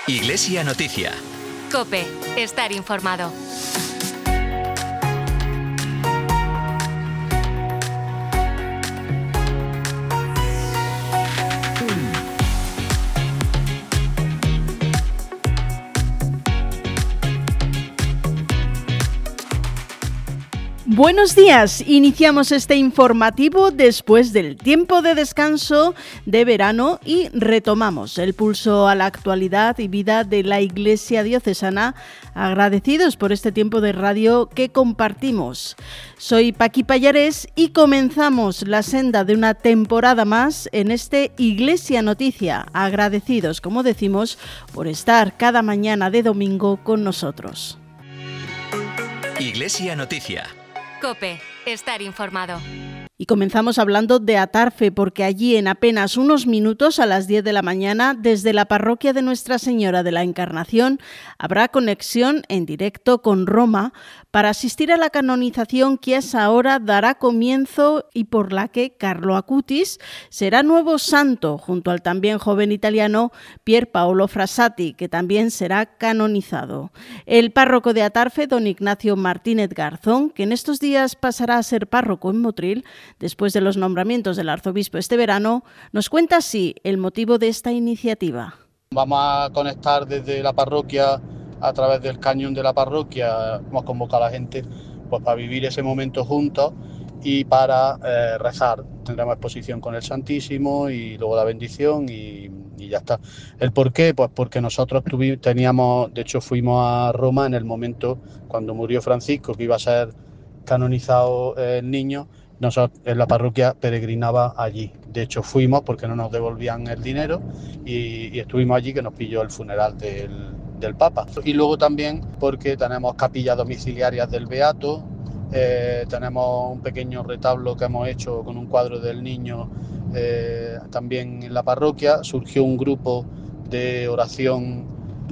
Iglesia Noticia. COPE. Estar informado. Buenos días, iniciamos este informativo después del tiempo de descanso de verano y retomamos el pulso a la actualidad y vida de la Iglesia diocesana, agradecidos por este tiempo de radio que compartimos. Soy Paqui Pallares y comenzamos la senda de una temporada más en este Iglesia Noticia, agradecidos, como decimos, por estar cada mañana de domingo con nosotros. Iglesia Noticia. COPE. Estar informado. Y comenzamos hablando de Atarfe, porque allí en apenas unos minutos, a las 10 de la mañana, desde la parroquia de Nuestra Señora de la Encarnación, habrá conexión en directo con Roma para asistir a la canonización que a esa hora dará comienzo y por la que Carlo Acutis será nuevo santo, junto al también joven italiano Pier Paolo Frassati, que también será canonizado. El párroco de Atarfe, don Ignacio Martínez Garzón, que en estos días pasará a ser párroco en Motril, después de los nombramientos del arzobispo este verano, nos cuenta así el motivo de esta iniciativa. Vamos a conectar desde la parroquia a través del cañón de la parroquia. Hemos convocado a la gente pues, para vivir ese momento juntos y para rezar. Tendremos exposición con el Santísimo y luego la bendición y ya está. ¿El por qué? Pues porque nosotros fuimos a Roma en el momento cuando murió Francisco, que iba a ser canonizado el niño. Nosotros en la parroquia peregrinaba allí. De hecho fuimos porque no nos devolvían el dinero y estuvimos allí, que nos pilló el funeral del Papa. Y luego también porque tenemos capillas domiciliarias del Beato, tenemos un pequeño retablo que hemos hecho con un cuadro del niño también en la parroquia. Surgió un grupo de oración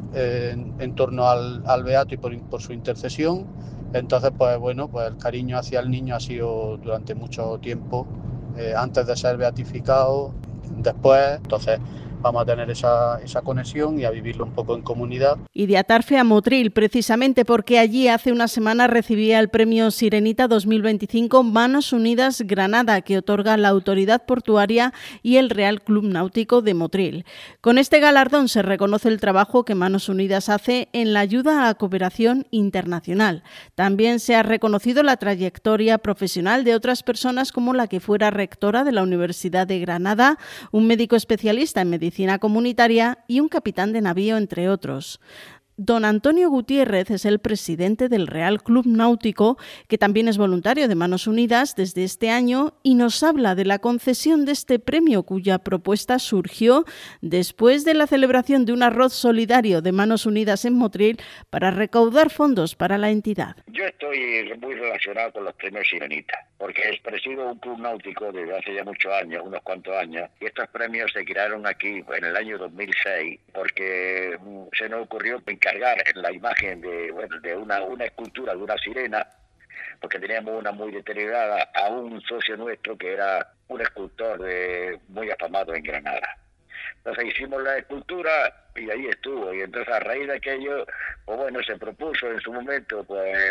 en torno al Beato y por su intercesión. Entonces, pues el cariño hacia el niño ha sido durante mucho tiempo, antes de ser beatificado, después. Entonces vamos a tener esa conexión y a vivirlo un poco en comunidad. Y de Atarfe a Motril, precisamente porque allí hace una semana recibía el premio Sirenita 2025 Manos Unidas Granada, que otorga la Autoridad Portuaria y el Real Club Náutico de Motril. Con este galardón se reconoce el trabajo que Manos Unidas hace en la ayuda a la cooperación internacional. También se ha reconocido la trayectoria profesional de otras personas, como la que fuera rectora de la Universidad de Granada, un médico especialista en medicina comunitaria y un capitán de navío, entre otros. Don Antonio Gutiérrez es el presidente del Real Club Náutico, que también es voluntario de Manos Unidas desde este año, y nos habla de la concesión de este premio, cuya propuesta surgió después de la celebración de un arroz solidario de Manos Unidas en Motril para recaudar fondos para la entidad. Yo estoy muy relacionado con los premios Sirenita, porque presido un club náutico desde hace ya muchos años, unos cuantos años, y estos premios se crearon aquí en el año 2006, porque se nos ocurrió encargar la imagen de una escultura de una sirena, porque teníamos una muy deteriorada, a un socio nuestro que era un escultor muy afamado en Granada. Entonces hicimos la escultura y ahí estuvo, y entonces a raíz de aquello, se propuso en su momento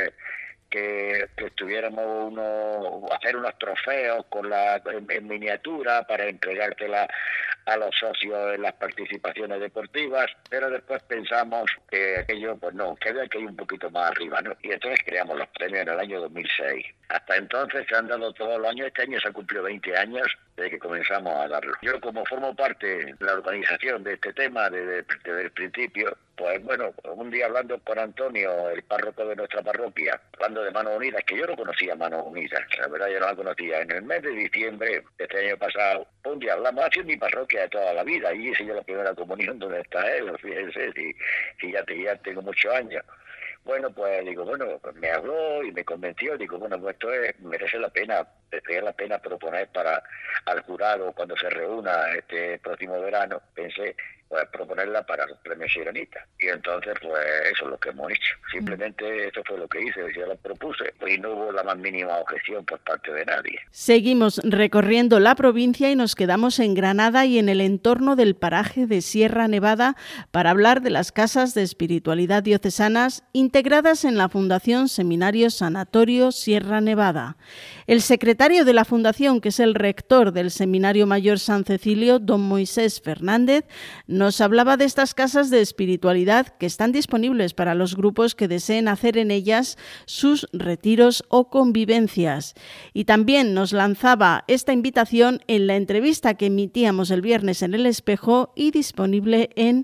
que tuviéramos hacer unos trofeos en miniatura para entregártela a los socios en las participaciones deportivas, pero después pensamos que aquello, que había que ir un poquito más arriba, ¿no? Y entonces creamos los premios en el año 2006. Hasta entonces se han dado todos los años. Este año se ha cumplido 20 años desde que comenzamos a darlo. Yo, como formo parte de la organización de este tema desde el principio, un día hablando con Antonio, el párroco de nuestra parroquia, hablando de Manos Unidas, que yo no conocía Manos Unidas, la verdad yo no la conocía. En el mes de diciembre de este año pasado, un día hablamos, ha sido mi parroquia de toda la vida, y hice yo la primera comunión donde está él, fíjense, si ya tengo muchos años. Me habló y me convenció, esto merece la pena Sería la pena proponer para al jurado cuando se reúna este próximo verano, pensé pues proponerla para los premios Sirenita. Y entonces pues eso es lo que hemos hecho. Simplemente eso fue lo que hice, yo lo propuse y no hubo la más mínima objeción por parte de nadie. Seguimos recorriendo la provincia y nos quedamos en Granada y en el entorno del paraje de Sierra Nevada para hablar de las casas de espiritualidad diocesanas integradas en la Fundación Seminario Sanatorio Sierra Nevada. El secretario de la Fundación, que es el rector del Seminario Mayor San Cecilio, don Moisés Fernández, nos hablaba de estas casas de espiritualidad que están disponibles para los grupos que deseen hacer en ellas sus retiros o convivencias. Y también nos lanzaba esta invitación en la entrevista que emitíamos el viernes en El Espejo y disponible en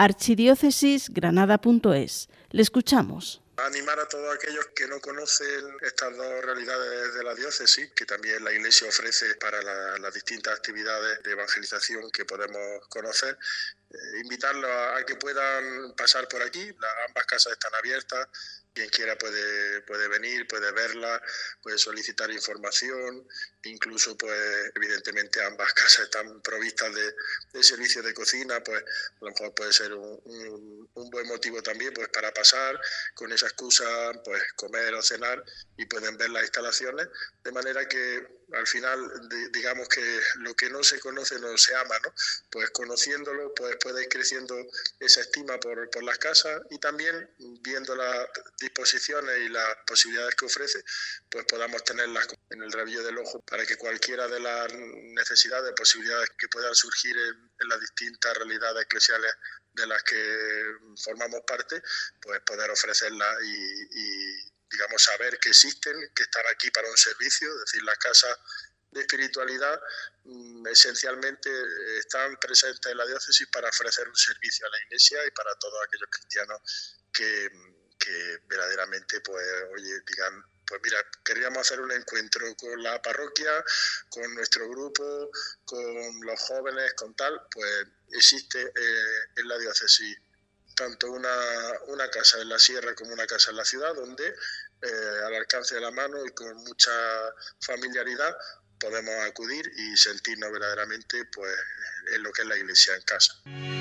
archidiócesisgranada.es. Le escuchamos. Animar a todos aquellos que no conocen estas dos realidades de la diócesis, que también la Iglesia ofrece para las distintas actividades de evangelización que podemos conocer, invitarlos a que puedan pasar por aquí. Ambas casas están abiertas, quien quiera puede venir, puede verla, puede solicitar información, incluso pues evidentemente ambas casas están provistas de servicios de cocina, pues a lo mejor puede ser un buen motivo también pues para pasar con esa excusa, pues comer o cenar, y pueden ver las instalaciones, de manera que al final digamos que lo que no se conoce no se ama, ¿no? Pues conociéndolo pues puede ir creciendo esa estima por las casas, y también viendo las disposiciones y las posibilidades que ofrece, pues podamos tenerlas en el rabillo del ojo para que cualquiera de las necesidades, posibilidades que puedan surgir en las distintas realidades eclesiales de las que formamos parte, pues poder ofrecerlas y digamos saber que existen, que están aquí para un servicio. Es decir, las casas de espiritualidad esencialmente están presentes en la diócesis para ofrecer un servicio a la Iglesia y para todos aquellos cristianos que verdaderamente pues oye digan, pues mira, queríamos hacer un encuentro con la parroquia, con nuestro grupo, con los jóvenes, con tal, pues existe en la diócesis tanto una casa en la sierra como una casa en la ciudad, donde al alcance de la mano y con mucha familiaridad podemos acudir y sentirnos verdaderamente pues en lo que es la Iglesia en casa.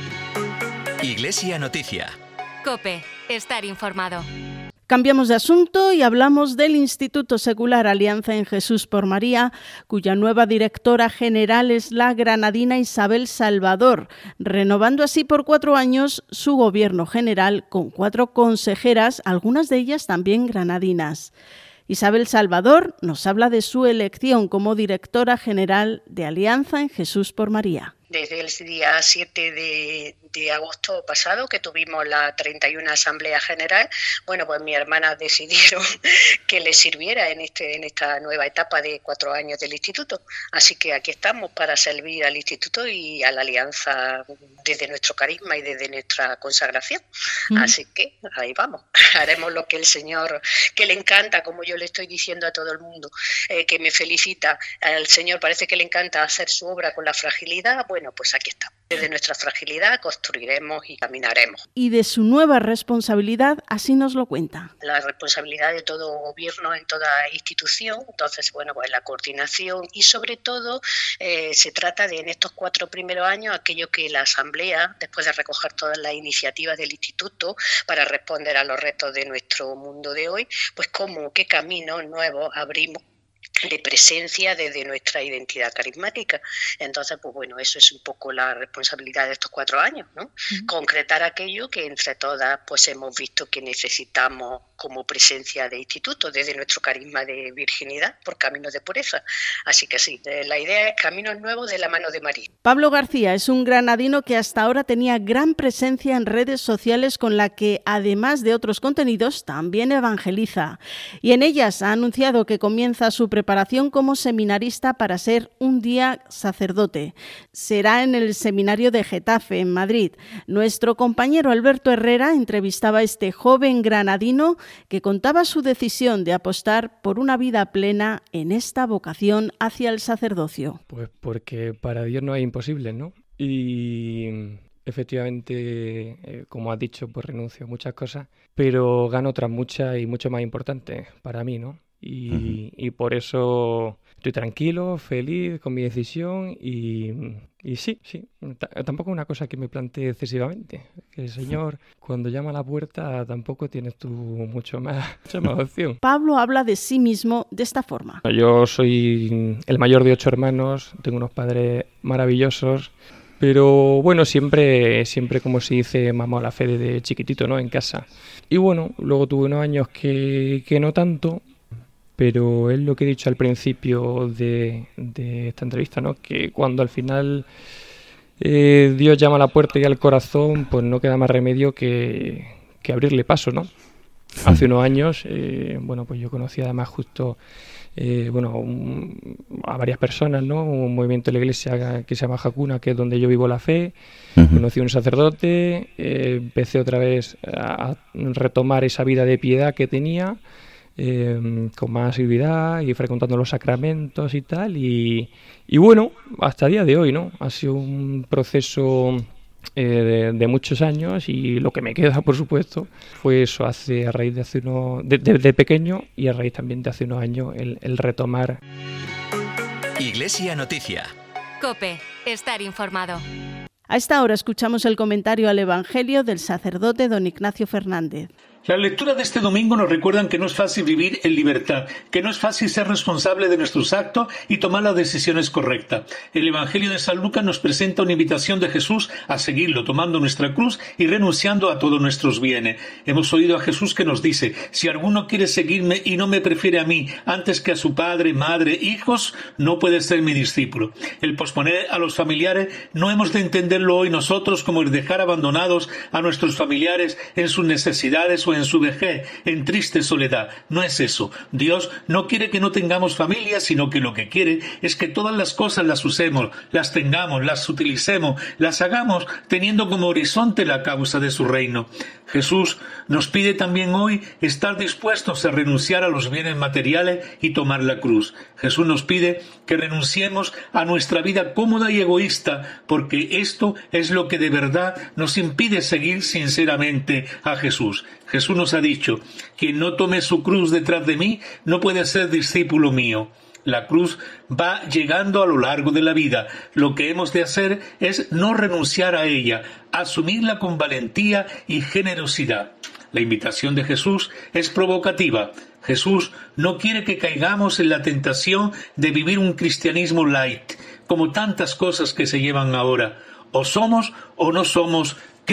Iglesia Noticia. COPE. Estar informado. Cambiamos de asunto y hablamos del Instituto Secular Alianza en Jesús por María, cuya nueva directora general es la granadina Isabel Salvador, renovando así por 4 años su gobierno general con 4 consejeras, algunas de ellas también granadinas. Isabel Salvador nos habla de su elección como directora general de Alianza en Jesús por María. Desde el día 7 de agosto pasado, que tuvimos la 31 Asamblea General, bueno, pues mis hermanas decidieron que les sirviera en esta nueva etapa de 4 años del Instituto. Así que aquí estamos para servir al Instituto y a la Alianza desde nuestro carisma y desde nuestra consagración. Así que ahí vamos, haremos lo que el Señor, que le encanta, como yo le estoy diciendo a todo el mundo, que me felicita. Al Señor parece que le encanta hacer su obra con la fragilidad. Bueno, pues aquí estamos. Desde nuestra fragilidad construiremos y caminaremos. Y de su nueva responsabilidad, así nos lo cuenta. La responsabilidad de todo gobierno en toda institución, entonces, bueno, pues la coordinación y sobre todo se trata de en estos 4 primeros años aquello que la Asamblea, después de recoger todas las iniciativas del Instituto para responder a los retos de nuestro mundo de hoy, pues qué caminos nuevos abrimos de presencia desde nuestra identidad carismática. Entonces, pues bueno, eso es un poco la responsabilidad de estos 4 años, ¿no? Concretar aquello que entre todas pues hemos visto que necesitamos como presencia de instituto, desde nuestro carisma de virginidad, por caminos de pureza. Así que sí, la idea es caminos nuevos de la mano de María. Pablo García es un granadino que hasta ahora tenía gran presencia en redes sociales con la que, además de otros contenidos, también evangeliza. Y en ellas ha anunciado que comienza su preparación como seminarista para ser un día sacerdote. Será en el seminario de Getafe, en Madrid. Nuestro compañero Alberto Herrera entrevistaba a este joven granadino que contaba su decisión de apostar por una vida plena en esta vocación hacia el sacerdocio. Pues porque para Dios no hay imposible, ¿no? Y efectivamente, como has dicho, pues renuncio a muchas cosas, pero gano otras muchas y mucho más importantes para mí, ¿no? Y por eso estoy tranquilo, feliz con mi decisión y sí, tampoco es una cosa que me plantee excesivamente. Que el Señor, cuando llama a la puerta, tampoco tienes tú mucha más opción. Pablo habla de sí mismo de esta forma. Yo soy el mayor de 8 hermanos, tengo unos padres maravillosos, pero bueno, siempre como se dice, mamá a la fe desde chiquitito, ¿no? En casa. Y bueno, luego tuve unos años que no tanto. Pero es lo que he dicho al principio de esta entrevista, ¿no? Que cuando al final Dios llama a la puerta y al corazón, pues no queda más remedio que abrirle paso, ¿no? Hace unos años, pues yo conocí además justo a varias personas, ¿no? Un movimiento de la iglesia que se llama Jacuna, que es donde yo vivo la fe. Conocí a un sacerdote, empecé otra vez a retomar esa vida de piedad que tenía, con más asiduidad y frecuentando los sacramentos y tal, y bueno, hasta el día de hoy, ¿no? Ha sido un proceso de muchos años, y lo que me queda, por supuesto, fue eso, a raíz de pequeño, y a raíz también de hace unos años, el retomar. Iglesia Noticia. COPE, estar informado. A esta hora escuchamos el comentario al Evangelio del sacerdote don Ignacio Fernández. La lectura de este domingo nos recuerdan que no es fácil vivir en libertad, que no es fácil ser responsable de nuestros actos y tomar las decisiones correctas. El Evangelio de San Lucas nos presenta una invitación de Jesús a seguirlo, tomando nuestra cruz y renunciando a todos nuestros bienes. Hemos oído a Jesús que nos dice: si alguno quiere seguirme y no me prefiere a mí antes que a su padre, madre, hijos, no puede ser mi discípulo. El posponer a los familiares no hemos de entenderlo hoy nosotros como el dejar abandonados a nuestros familiares en sus necesidades o en su vejez, en triste soledad. No es eso. Dios no quiere que no tengamos familia, sino que lo que quiere es que todas las cosas las usemos, las tengamos, las utilicemos, las hagamos teniendo como horizonte la causa de su reino. Jesús nos pide también hoy estar dispuestos a renunciar a los bienes materiales y tomar la cruz. Jesús nos pide que renunciemos a nuestra vida cómoda y egoísta, porque esto es lo que de verdad nos impide seguir sinceramente a Jesús. Jesús nos ha dicho: quien no tome su cruz detrás de mí no puede ser discípulo mío. La cruz va llegando a lo largo de la vida. Lo que hemos de hacer es no renunciar a ella, asumirla con valentía y generosidad. La invitación de Jesús es provocativa. Jesús no quiere que caigamos en la tentación de vivir un cristianismo light, como tantas cosas que se llevan ahora. O somos o no somos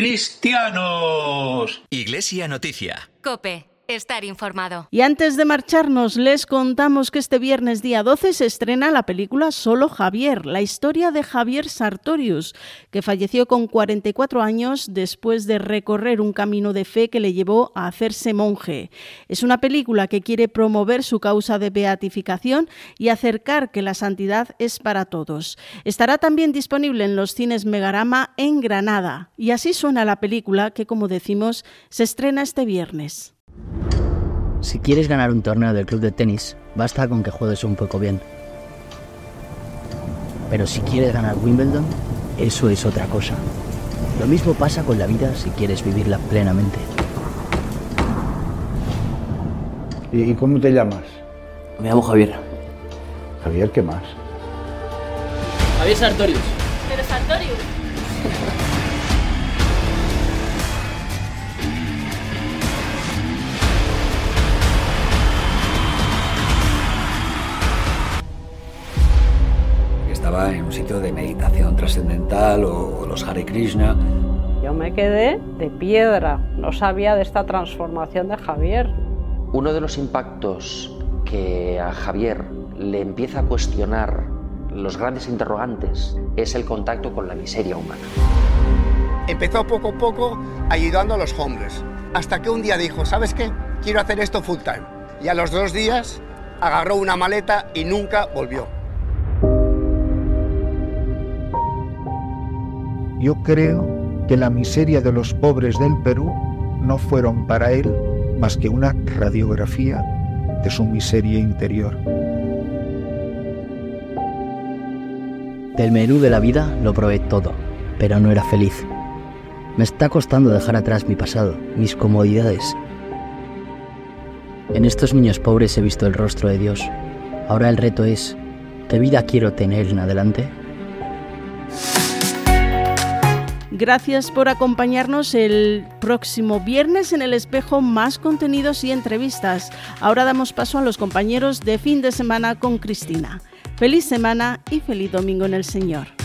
cristianos. Iglesia Noticia. COPE, estar informado. Y antes de marcharnos, les contamos que este viernes día 12 se estrena la película Solo Javier, la historia de Javier Sartorius, que falleció con 44 años después de recorrer un camino de fe que le llevó a hacerse monje. Es una película que quiere promover su causa de beatificación y acercar que la santidad es para todos. Estará también disponible en los cines Megarama en Granada. Y así suena la película que, como decimos, se estrena este viernes. Si quieres ganar un torneo del club de tenis, basta con que juegues un poco bien. Pero si quieres ganar Wimbledon, eso es otra cosa. Lo mismo pasa con la vida si quieres vivirla plenamente. ¿Y cómo te llamas? Me llamo Javier. Javier, ¿qué más? Javier Sartorius. ¿Pero Sartorius? Estaba en un sitio de meditación trascendental o los Hare Krishna. Yo me quedé de piedra, no sabía de esta transformación de Javier. Uno de los impactos que a Javier le empieza a cuestionar los grandes interrogantes es el contacto con la miseria humana. Empezó poco a poco ayudando a los homeless, hasta que un día dijo: ¿sabes qué? Quiero hacer esto full time. Y a los 2 días agarró una maleta y nunca volvió. Yo creo que la miseria de los pobres del Perú no fueron para él más que una radiografía de su miseria interior. Del menú de la vida lo probé todo, pero no era feliz. Me está costando dejar atrás mi pasado, mis comodidades. En estos niños pobres he visto el rostro de Dios. Ahora el reto es, ¿qué vida quiero tener en adelante? Gracias por acompañarnos el próximo viernes en El Espejo, más contenidos y entrevistas. Ahora damos paso a los compañeros de Fin de Semana con Cristina. Feliz semana y feliz domingo en el Señor.